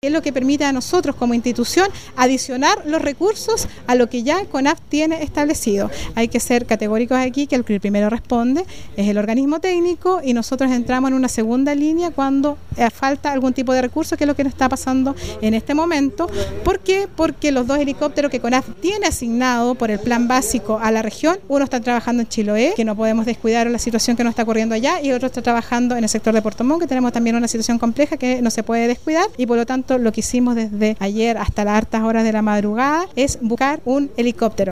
Es lo que permite a nosotros como institución adicionar los recursos a lo que ya CONAF tiene establecido. Hay que ser categóricos aquí que el que primero responde es el organismo técnico y nosotros entramos en una segunda línea cuando falta algún tipo de recurso, que es lo que nos está pasando en este momento. ¿Por qué? Porque los 2 helicópteros que CONAF tiene asignado por el plan básico a la región, uno está trabajando en Chiloé, que no podemos descuidar la situación que nos está ocurriendo allá, y otro está trabajando en el sector de Puerto Montt, que tenemos también una situación compleja que no se puede descuidar, y por lo tanto lo que hicimos desde ayer hasta las hartas horas de la madrugada es buscar un helicóptero.